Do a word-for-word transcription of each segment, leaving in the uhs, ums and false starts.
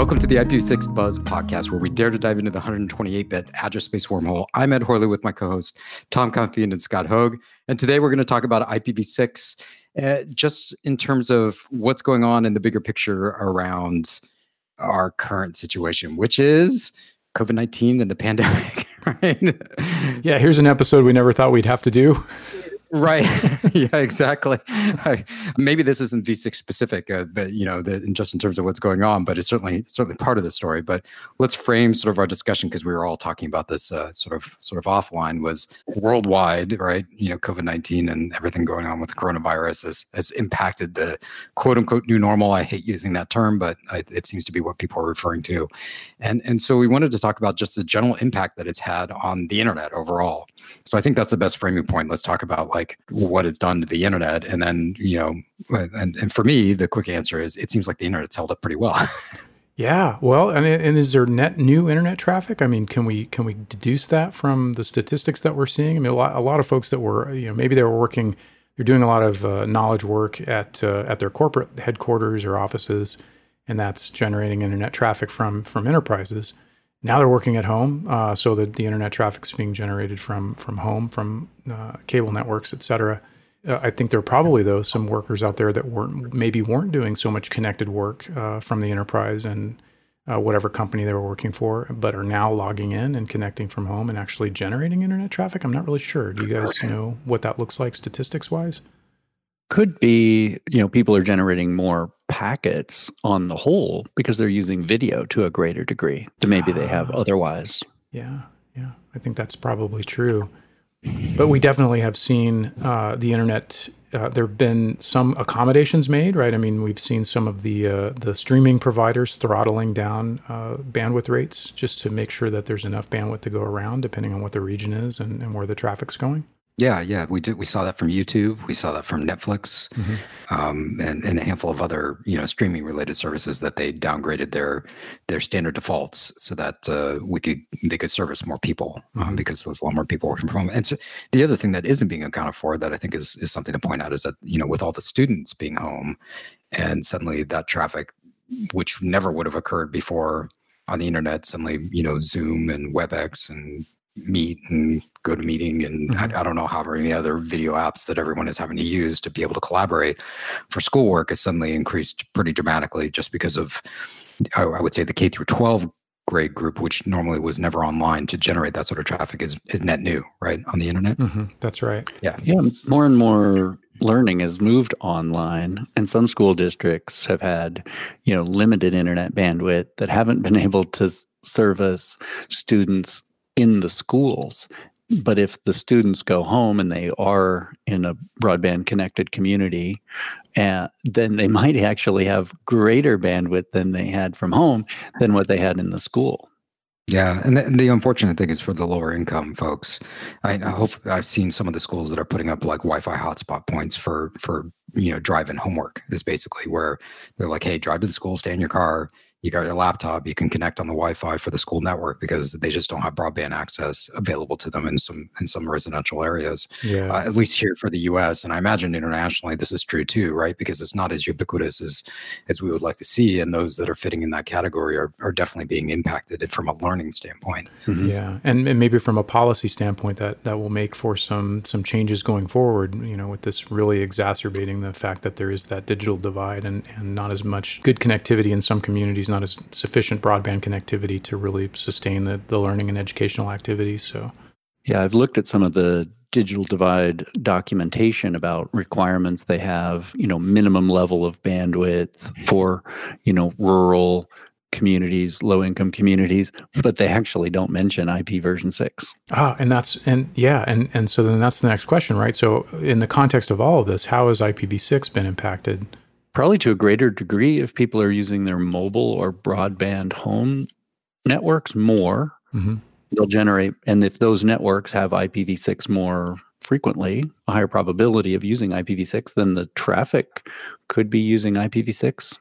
Welcome to the I P v six Buzz podcast, where we dare to dive into the one hundred twenty-eight bit address space wormhole. I'm Ed Horley with my co-hosts Tom Confian and Scott Hogue. And today we're going to talk about I P v six uh, just in terms of what's going on in the bigger picture around our current situation, which is COVID nineteen and the pandemic, right? Yeah, here's an episode we never thought we'd have to do. Right. Yeah, exactly. I, maybe this isn't v six specific, uh, but you know, the, just in terms of what's going on, but it's certainly certainly part of the story. But let's frame sort of our discussion, because we were all talking about this uh, sort of sort of offline. Was worldwide, right? You know, COVID nineteen and everything going on with the coronavirus has has impacted the quote unquote new normal. I hate using that term, but I, it seems to be what people are referring to. And and so we wanted to talk about just the general impact that it's had on the internet overall. So I think that's the best framing point. Let's talk about like what it's done to the internet. And then, you know, and, and for me, the quick answer is it seems like the internet's held up pretty well. Yeah. Well, and, and is there net new internet traffic? I mean, can we can we deduce that from the statistics that we're seeing? I mean, a lot, a lot of folks that were, you know, maybe they were working, they're doing a lot of uh, knowledge work at uh, at their corporate headquarters or offices, and that's generating internet traffic from from enterprises. Now they're working at home, uh, so that the internet traffic is being generated from from home, from uh, cable networks, et cetera. Uh, I think there are probably, though, some workers out there that weren't maybe weren't doing so much connected work uh, from the enterprise and uh, whatever company they were working for, but are now logging in and connecting from home and actually generating internet traffic. I'm not really sure. Do you guys know what that looks like statistics-wise? Could be, you know, people are generating more packets on the whole because they're using video to a greater degree than maybe they have otherwise. Yeah, yeah, I think that's probably true. But we definitely have seen uh, the internet. Uh, there have been some accommodations made, right? I mean, we've seen some of the uh, the streaming providers throttling down uh, bandwidth rates just to make sure that there's enough bandwidth to go around, depending on what the region is and, and where the traffic's going. Yeah, yeah, we did. We saw that from YouTube. We saw that from Netflix, mm-hmm. um, and, and a handful of other, you know, streaming related services that they downgraded their their standard defaults so that uh, we could they could service more people um, mm-hmm. because there's a lot more people working from home. And so the other thing that isn't being accounted for that I think is is something to point out is that, you know, with all the students being home, and suddenly that traffic, which never would have occurred before on the internet, suddenly, you know, Zoom and WebEx and Meet and GoToMeeting and mm-hmm. I, I don't know how many other video apps that everyone is having to use to be able to collaborate for schoolwork has suddenly increased pretty dramatically just because of, I, I would say, the K through twelve grade group, which normally was never online, to generate that sort of traffic is is net new, right, on the internet. Mm-hmm. That's right. Yeah. Yeah. More and more learning has moved online, and some school districts have had, you know, limited internet bandwidth that haven't been able to service students in the schools. But if the students go home and they are in a broadband connected community, uh, then they might actually have greater bandwidth than they had from home than what they had in the school. Yeah, and the, and the unfortunate thing is for the lower income folks. I, I hope I've seen some of the schools that are putting up like Wi-Fi hotspot points for for you know drive-in homework. Is basically where they're like, hey, drive to the school, stay in your car. You got your laptop, you can connect on the Wi-Fi for the school network because they just don't have broadband access available to them in some in some residential areas, yeah. uh, at least here for the U S. And I imagine internationally this is true too, right? Because it's not as ubiquitous as as we would like to see. And those that are fitting in that category are, are definitely being impacted from a learning standpoint. Mm-hmm. Yeah, and, and maybe from a policy standpoint, that, that will make for some some changes going forward, you know, with this really exacerbating the fact that there is that digital divide and, and not as much good connectivity in some communities, not as sufficient broadband connectivity to really sustain the, the learning and educational activities. So, yeah, I've looked at some of the digital divide documentation about requirements they have, you know, minimum level of bandwidth for, you know, rural communities, low income communities, but they actually don't mention I P version six. Ah, and that's, and yeah, and, and so then that's the next question, right? So in the context of all of this, how has I P v six been impacted? Probably to a greater degree if people are using their mobile or broadband home networks more, mm-hmm. they'll generate, and if those networks have I P v six more frequently, a higher probability of using I P v six, then the traffic could be using I P v six.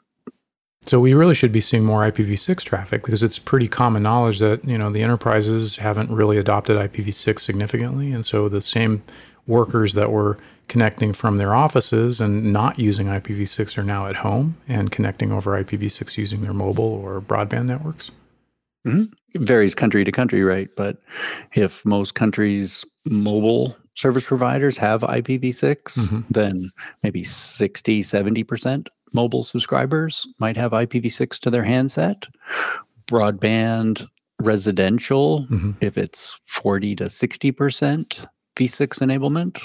So we really should be seeing more I P v six traffic because it's pretty common knowledge that, you know, the enterprises haven't really adopted I P v six significantly. And so the same workers that were connecting from their offices and not using I P v six are now at home and connecting over I P v six using their mobile or broadband networks? Mm-hmm. It varies country to country, right? But if most countries' mobile service providers have I P v six, mm-hmm. then maybe sixty, seventy percent mobile subscribers might have I P v six to their handset. Broadband residential, mm-hmm. if it's forty to sixty percent v six enablement.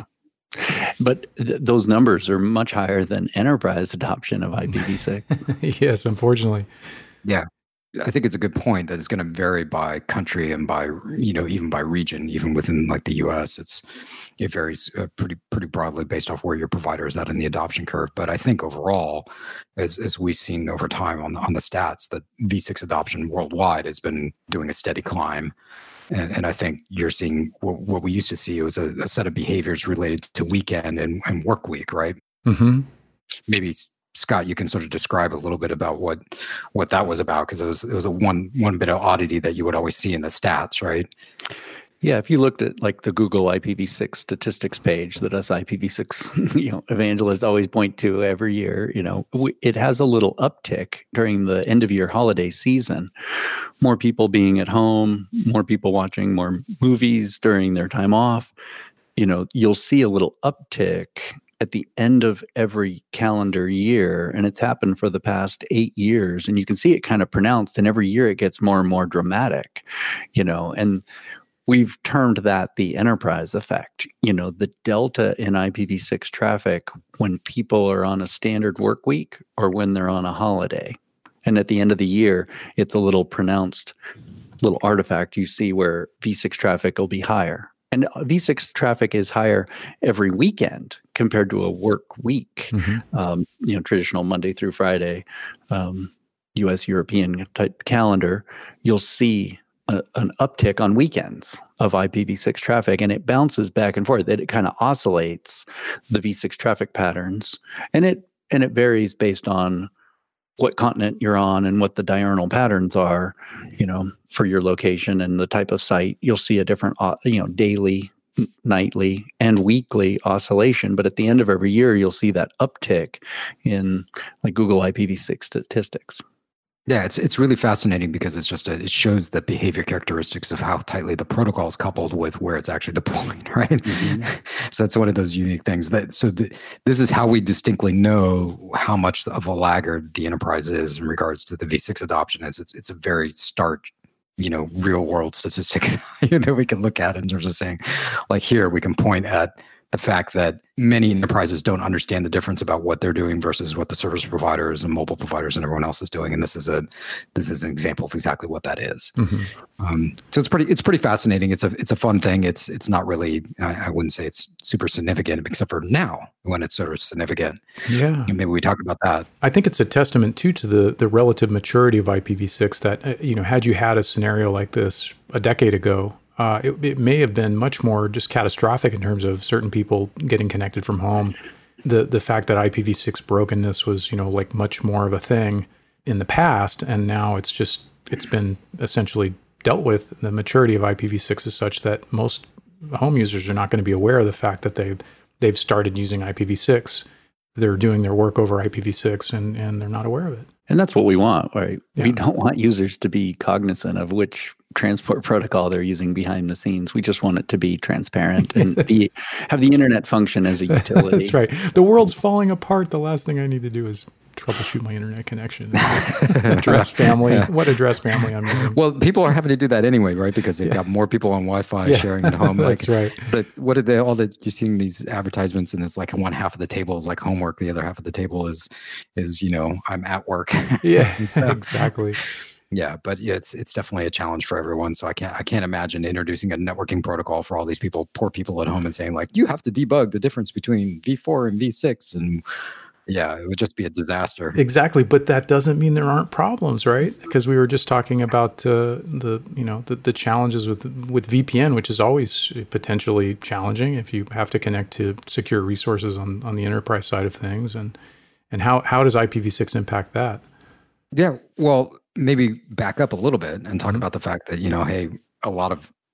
But th- those numbers are much higher than enterprise adoption of I P v six. Yes, unfortunately. Yeah. I think it's a good point that it's going to vary by country and by, you know, even by region, even within like the U S. It's it varies uh, pretty pretty broadly based off where your provider is at in the adoption curve. But I think overall, as as we've seen over time on the, on the stats, that v six adoption worldwide has been doing a steady climb. And, and I think you're seeing what, what we used to see was a, a set of behaviors related to weekend and, and work week, right? Mm-hmm. Maybe Scott, you can sort of describe a little bit about what what that was about, because it was it was a one one bit of oddity that you would always see in the stats, right? Yeah, if you looked at like the Google I P v six statistics page that us I P v six you know evangelists always point to every year, you know, we, it has a little uptick during the end of year holiday season. More people being at home, more people watching more movies during their time off. You know, you'll see a little uptick at the end of every calendar year, and it's happened for the past eight years, and you can see it kind of pronounced, and every year it gets more and more dramatic, you know, and we've termed that the enterprise effect. You know, the delta in I P v six traffic when people are on a standard work week or when they're on a holiday. And at the end of the year, it's a little pronounced little artifact you see where v six traffic will be higher. And v six traffic is higher every weekend compared to a work week. Mm-hmm. Um, you know, traditional Monday through Friday, um, U S European type calendar, you'll see a, an uptick on weekends of I P v six traffic, and it bounces back and forth. It, it kind of oscillates the v six traffic patterns, and it and it varies based on what continent you're on and what the diurnal patterns are, you know, for your location and the type of site. You'll see a different, you know, daily, nightly, and weekly oscillation. But at the end of every year, you'll see that uptick in like Google I P v six statistics. Yeah, it's it's really fascinating because it's just a, it shows the behavior characteristics of how tightly the protocol is coupled with where it's actually deployed, right? Mm-hmm. So it's one of those unique things that so the, this is how we distinctly know how much of a laggard the enterprise is in regards to the v six adoption. Is it's it's a very stark, you know, real world statistic that we can look at in terms of saying, like here we can point at the fact that many enterprises don't understand the difference about what they're doing versus what the service providers and mobile providers and everyone else is doing, and this is a this is an example of exactly what that is. Mm-hmm. Um, so it's pretty it's pretty fascinating. It's a it's a fun thing. It's it's not really I, I wouldn't say it's super significant except for now when it's sort of significant. Yeah, and maybe we talk about that. I think it's a testament too to the the relative maturity of I P v six. That uh, you know, had you had a scenario like this a decade ago, Uh, it, it may have been much more just catastrophic in terms of certain people getting connected from home. The the fact that I P v six brokenness was, you know, like much more of a thing in the past, and now it's just it's been essentially dealt with. The maturity of I P v six is such that most home users are not going to be aware of the fact that they've they've started using I P v six. They're doing their work over I P v six, and and they're not aware of it. And that's what we want, right? Yeah. We don't want users to be cognizant of which transport protocol they're using behind the scenes. We just want it to be transparent and be have the internet function as a utility. That's right. The world's falling apart. The last thing I need to do is troubleshoot my internet connection. Address family. Yeah. What address family I'm using? Well, people are having to do that anyway, right? Because they've yeah. got more people on Wi-Fi yeah. sharing at home. Like, that's right. But what are they? All that you're seeing these advertisements, and it's like one half of the table is like homework, the other half of the table is is you know I'm at work. Yeah, so, exactly. Yeah, but yeah, it's it's definitely a challenge for everyone. So I can't I can't imagine introducing a networking protocol for all these people, poor people at home, and saying like you have to debug the difference between v four and v six, and yeah, it would just be a disaster. Exactly, but that doesn't mean there aren't problems, right? Because we were just talking about uh, the you know the, the challenges with with V P N, which is always potentially challenging if you have to connect to secure resources on on the enterprise side of things, and and how how does I P v six impact that? Yeah, well, maybe back up a little bit and talk mm-hmm. about the fact that, you know, hey, a lot of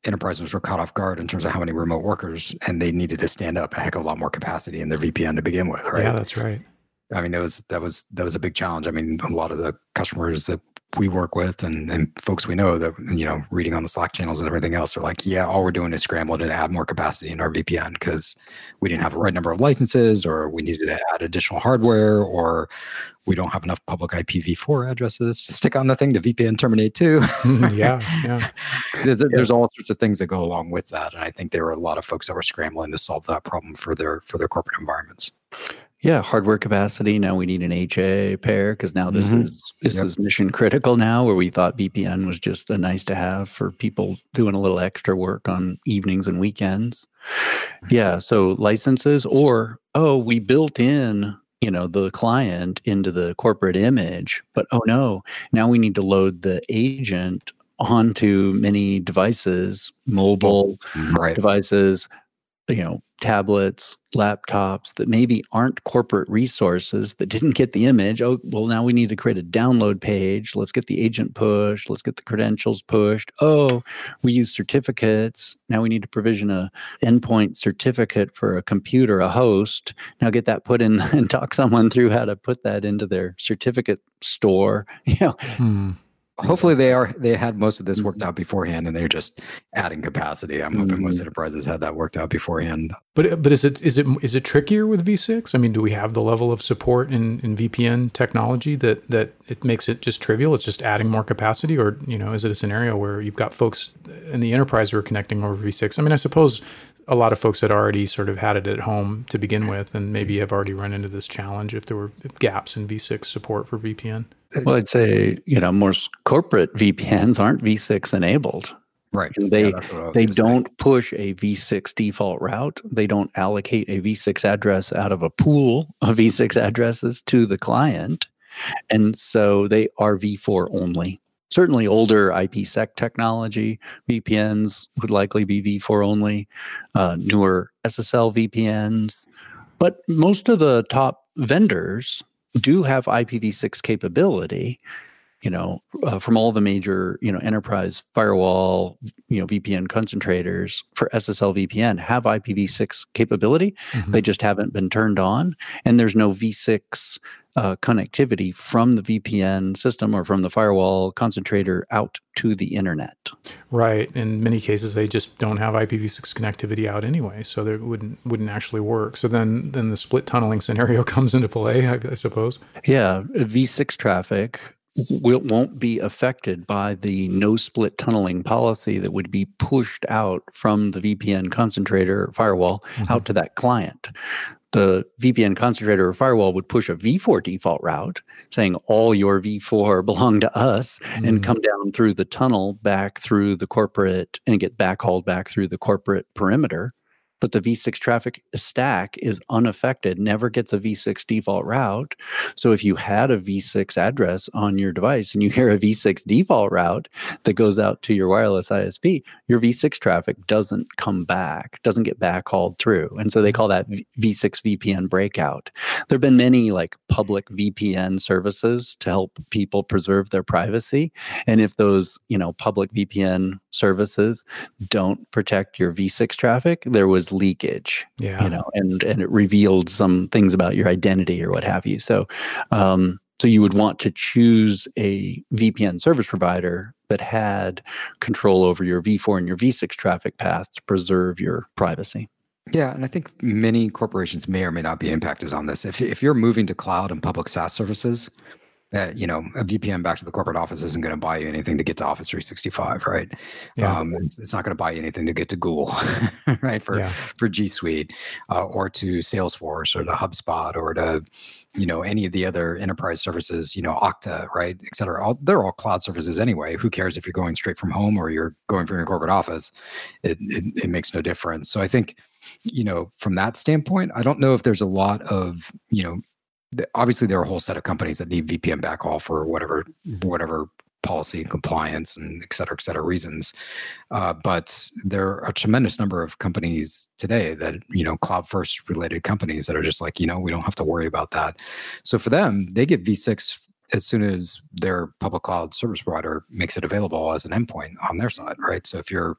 enterprises were caught off guard in terms of how many remote workers, and they needed to stand up a heck of a lot more capacity in their V P N to begin with, right? Yeah, that's right. I mean, that was that was that was a big challenge. I mean, a lot of the customers that we work with and, and folks we know that, you know, reading on the Slack channels and everything else are like, yeah, all we're doing is scrambling to add more capacity in our V P N because we didn't have the right number of licenses, or we needed to add additional hardware, or we don't have enough public I P v four addresses to stick on the thing to V P N terminate to. yeah, yeah. There's, there's all sorts of things that go along with that. And I think there were a lot of folks that were scrambling to solve that problem for their for their corporate environments. Yeah, hardware capacity. Now we need an H A pair because now this Mhm. is this Yep. is mission critical now, where we thought V P N was just a nice to have for people doing a little extra work on evenings and weekends. Yeah, so licenses, or oh, we built in, you know, the client into the corporate image, but oh no, now we need to load the agent onto many devices, mobile Right. devices, you know, tablets, laptops that maybe aren't corporate resources that didn't get the image. Oh, well, now we need to create a download page. Let's get the agent pushed. Let's get the credentials pushed. Oh, we use certificates. Now we need to provision a endpoint certificate for a computer, a host. Now get that put in and talk someone through how to put that into their certificate store. You know, Hmm. Hopefully they are they had most of this worked out beforehand, and they're just adding capacity. I'm hoping most Mhm. enterprises had that worked out beforehand. But but is it is it is it trickier with V six? I mean, do we have the level of support in, in V P N technology that that it makes it just trivial? It's just adding more capacity, or you know, is it a scenario where you've got folks in the enterprise who are connecting over V six? I mean, I suppose a lot of folks had already sort of had it at home to begin with, and maybe have already run into this challenge if there were gaps in V six support for V P N. well, I'd say, you know, most corporate V P Ns aren't V six enabled. Right. And they Yeah, that's what I was they gonna say. don't push a V six default route. They don't allocate a V six address out of a pool of V six addresses to the client. And so they are V four only. Certainly older IPsec technology, V P Ns would likely be V four only, uh, newer S S L V P Ns. But most of the top vendors do have I P v six capability, you know, uh, from all the major, you know, enterprise firewall, you know, V P N concentrators for S S L V P N have I P v six capability. Mhm. They just haven't been turned on, and there's no V six uh, connectivity from the V P N system or from the firewall concentrator out to the internet. Right. In many cases, they just don't have I P v six connectivity out anyway, so they wouldn't wouldn't actually work. So then then the split tunneling scenario comes into play, I, I suppose. Yeah, V six traffic will, won't be affected by the no split tunneling policy that would be pushed out from the V P N concentrator firewall Mhm. out to that client. The V P N concentrator or firewall would push a V four default route saying all your V four belong to us and Mm. come down through the tunnel back through the corporate and get backhauled back through the corporate perimeter. But the V six traffic stack is unaffected, never gets a V six default route. So if you had a V six address on your device and you hear a V six default route that goes out to your wireless I S P, your V six traffic doesn't come back, doesn't get backhauled through. And so they call that V six V P N breakout. There have been many like public V P N services to help people preserve their privacy. And if those, you know, public V P N services don't protect your V six traffic, there was leakage, Yeah. you know, and and it revealed some things about your identity or what have you. So, um, so you would want to choose a V P N service provider that had control over your V four and your V six traffic path to preserve your privacy. Yeah, and I think many corporations may or may not be impacted on this. If if you're moving to cloud and public SaaS services, uh, you know, a V P N back to the corporate office isn't going to buy you anything to get to Office three sixty-five, right? Yeah. Um, it's, it's not going to buy you anything to get to Google, right? For Yeah. for G Suite, uh, or to Salesforce, or to HubSpot, or to, you know, any of the other enterprise services, you know, Okta, right, et cetera. All, they're all cloud services anyway. Who cares if you're going straight from home or you're going from your corporate office? It it, it makes no difference. So I think, you know, from that standpoint, I don't know if there's a lot of, you know, th- obviously there are a whole set of companies that need V P N backhaul for whatever whatever policy and compliance and et cetera, et cetera reasons. Uh, but there are a tremendous number of companies today that, you know, cloud first related companies that are just like, you know, we don't have to worry about that. So for them, they get V six as soon as their public cloud service provider makes it available as an endpoint on their side, right? So if you're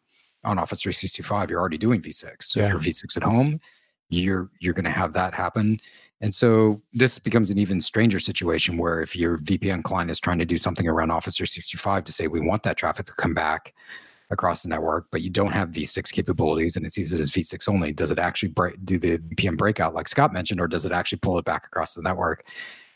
on Office three sixty-five, you're already doing V six. So Yeah. if you're V six at home, you're you're going to have that happen. And so this becomes an even stranger situation where if your V P N client is trying to do something around Office three sixty-five to say, we want that traffic to come back across the network, but you don't have V six capabilities and it sees it as V six only, does it actually break, do the V P N breakout like Scott mentioned, or does it actually pull it back across the network?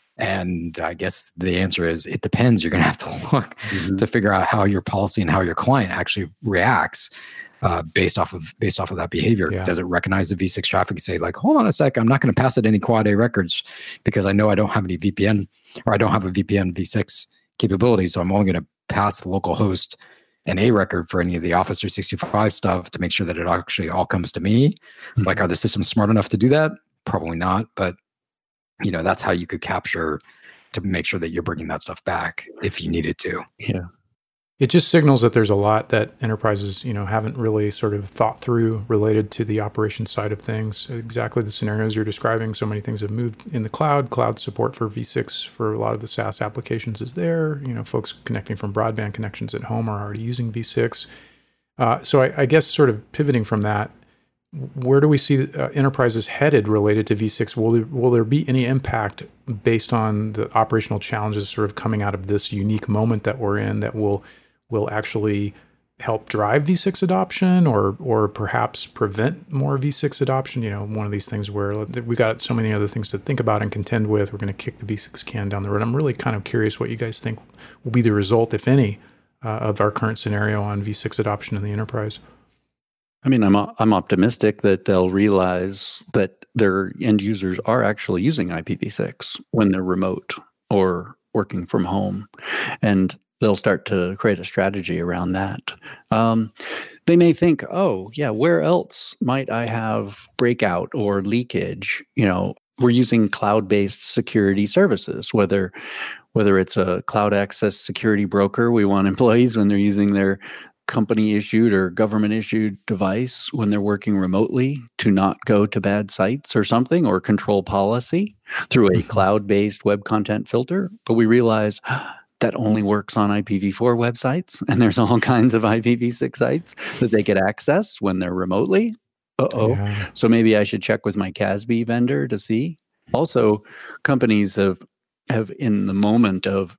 And I guess the answer is it depends. You're going to have to look mm-hmm. to figure out how your policy and how your client actually reacts uh, based off of based off of that behavior. Yeah. Does it recognize the V six traffic and say like, hold on a sec, I'm not going to pass it any quad A records because I know I don't have any V P N or I don't have a V P N V six capability, so I'm only going to pass the local host an A record for any of the Office three sixty-five stuff to make sure that it actually all comes to me. Mm-hmm. Like, are the systems smart enough to do that? Probably not, but you know, that's how you could capture to make sure that you're bringing that stuff back if you needed to. Yeah. It just signals that there's a lot that enterprises, you know, haven't really sort of thought through related to the operations side of things. Exactly the scenarios you're describing. So many things have moved in the cloud. Cloud support for V six for a lot of the SaaS applications is there. You know, folks connecting from broadband connections at home are already using V six. Uh, so I, I guess sort of pivoting from that, where do we see uh, enterprises headed related to V six? Will there, will there be any impact based on the operational challenges sort of coming out of this unique moment that we're in that will will actually help drive V six adoption or or perhaps prevent more V six adoption? You know, one of these things where we got so many other things to think about and contend with. We're going to kick the V six can down the road. I'm really kind of curious what you guys think will be the result, if any, uh, of our current scenario on V six adoption in the enterprise. I mean, I'm I'm optimistic that they'll realize that their end users are actually using I P v six when they're remote or working from home, and they'll start to create a strategy around that. Um, they may think, oh, yeah, where else might I have breakout or leakage? You know, we're using cloud-based security services, whether whether it's a cloud access security broker. We want employees when they're using their company-issued or government-issued device when they're working remotely to not go to bad sites or something, or control policy through a cloud-based web content filter. But we realize that only works on I P v four websites, and there's all kinds of I P v six sites that they could access when they're remotely. Uh-oh. Yeah. So maybe I should check with my C A S B vendor to see. Also, companies have have in the moment of,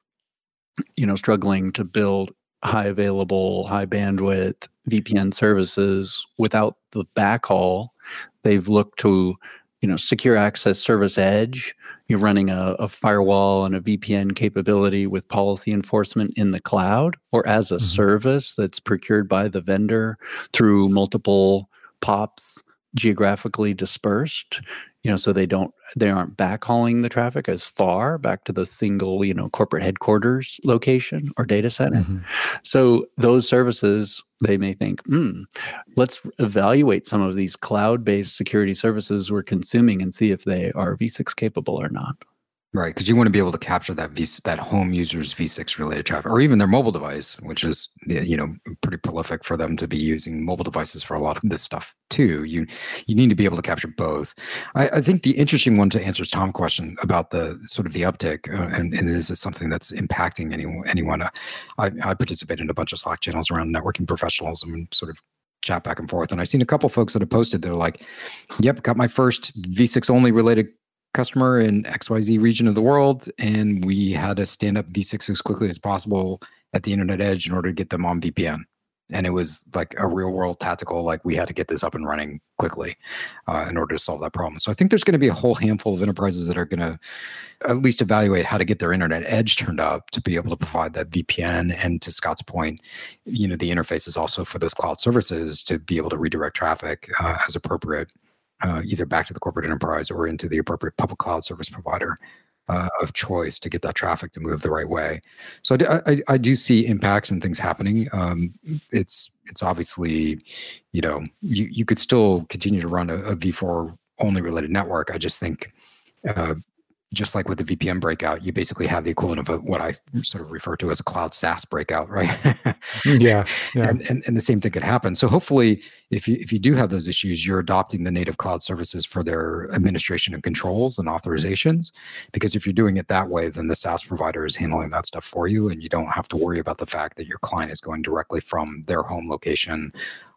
you know, struggling to build high available, high bandwidth V P N services without the backhaul, they've looked to, you know, secure access service edge. You're running a, a firewall and a V P N capability with policy enforcement in the cloud or as a mm-hmm. service that's procured by the vendor through multiple P O Ps geographically dispersed, you know, so they don't, they aren't backhauling the traffic as far back to the single, you know, corporate headquarters location or data center. Mm-hmm. So those services, they may think, hmm, let's evaluate some of these cloud-based security services we're consuming and see if they are V six capable or not. Right, because you want to be able to capture that v, that home user's V six related traffic, or even their mobile device, which is, you know, pretty prolific for them to be using mobile devices for a lot of this stuff too. You you need to be able to capture both. I, I think the interesting one to answer Tom's question about the sort of the uptick, uh, and, and is it something that's impacting anyone? Anyone? Uh, I, I participate in a bunch of Slack channels around networking professionals and sort of chat back and forth, and I've seen a couple folks that have posted. They're like, "Yep, got my first V six only related customer in X Y Z region of the world, and we had to stand up V six as quickly as possible at the internet edge in order to get them on V P N. And it was like a real world tactical, like we had to get this up and running quickly uh, in order to solve that problem. So I think there's going to be a whole handful of enterprises that are going to at least evaluate how to get their internet edge turned up to be able to provide that V P N. And to Scott's point, you know, the interface is also for those cloud services to be able to redirect traffic uh, as appropriate. Uh, either back to the corporate enterprise or into the appropriate public cloud service provider uh, of choice to get that traffic to move the right way. So I do, I, I do see impacts and things happening. Um, it's it's obviously, you know, you, you could still continue to run a, a V four only related network. I just think uh, just like with the V P N breakout, you basically have the equivalent of a, what I sort of refer to as a cloud SaaS breakout, right? yeah, yeah. And, and and the same thing could happen. So hopefully, if you if you do have those issues, you're adopting the native cloud services for their administration and controls and authorizations. Because if you're doing it that way, then the SaaS provider is handling that stuff for you, and you don't have to worry about the fact that your client is going directly from their home location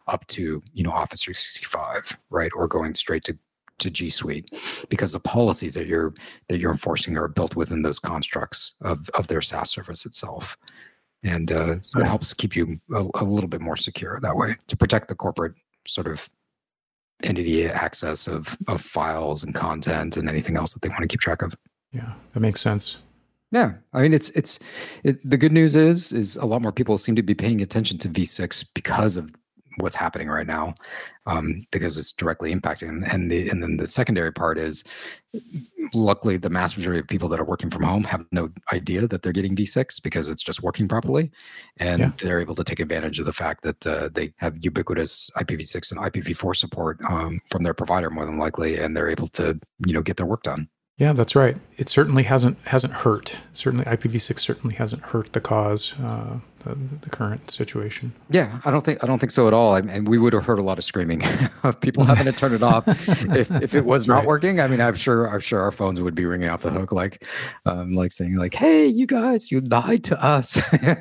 up to, you know, Office three sixty-five, right? Or going straight to to G Suite, because the policies that you're that you're enforcing are built within those constructs of of their SaaS service itself. And uh, so it helps keep you a, a little bit more secure that way, to protect the corporate sort of entity access of of files and content and anything else that they want to keep track of. Yeah, that makes sense. Yeah, I mean, it's it's it, the good news is is a lot more people seem to be paying attention to V six because of what's happening right now, um, because it's directly impacting. And the and then the secondary part is, luckily, the mass majority of people that are working from home have no idea that they're getting V six because it's just working properly, and yeah. they're able to take advantage of the fact that uh, they have ubiquitous I P v six and I P v four support um, from their provider, more than likely, and they're able to, you know, get their work done. Yeah, that's right. It certainly hasn't hasn't hurt. Certainly, I P v six certainly hasn't hurt the cause, uh, the, the current situation. Yeah, I don't think I don't think so at all. I mean, we would have heard a lot of screaming of people having to turn it off if, if it was not right. working. I mean, I'm sure I'm sure our phones would be ringing off the hook, like um, like saying like, "Hey, you guys, you lied to us."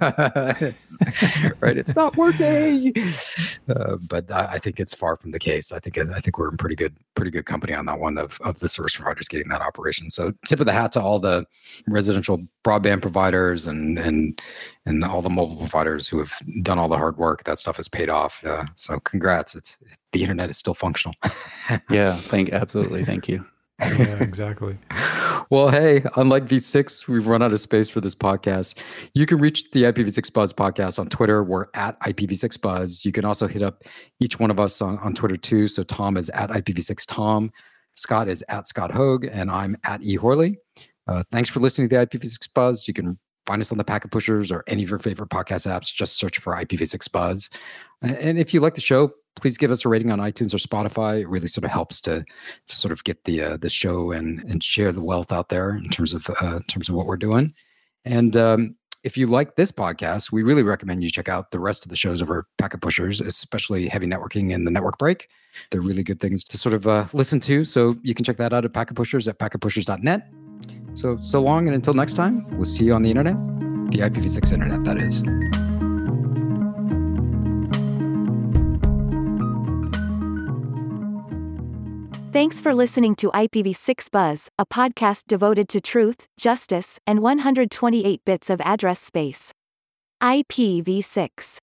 It's, right? It's not working. Uh, but I, I think it's far from the case. I think I think we're in pretty good pretty good company on that one of of the service providers getting that operation. So tip of the hat to all the residential broadband providers and and and all the mobile providers who have done all the hard work. That stuff has paid off. Uh, so congrats. It's, it's the internet is still functional. Yeah, thank absolutely. Thank you. Yeah, exactly. Well, hey, unlike V six, we've run out of space for this podcast. You can reach the I P v six Buzz podcast on Twitter. We're at I P v six Buzz. You can also hit up each one of us on, on Twitter too. So Tom is at I P v six Tom. Scott is at Scott Hogue, and I'm at E Horley. Uh, thanks for listening to the I P v six Buzz. You can find us on the Packet Pushers or any of your favorite podcast apps. Just search for I P v six Buzz. And if you like the show, please give us a rating on iTunes or Spotify. It really sort of helps to, to sort of get the uh, the show and and share the wealth out there in terms of uh, in terms of what we're doing. And um, if you like this podcast, we really recommend you check out the rest of the shows over Packet Pushers, especially Heavy Networking and the Network Break. They're really good things to sort of uh, listen to. So you can check that out at Packet Pushers at packet pushers dot net. So, so long, and until next time, we'll see you on the internet, the I P v six internet, that is. Thanks for listening to I P v six Buzz, a podcast devoted to truth, justice, and one hundred twenty-eight bits of address space. I P v six.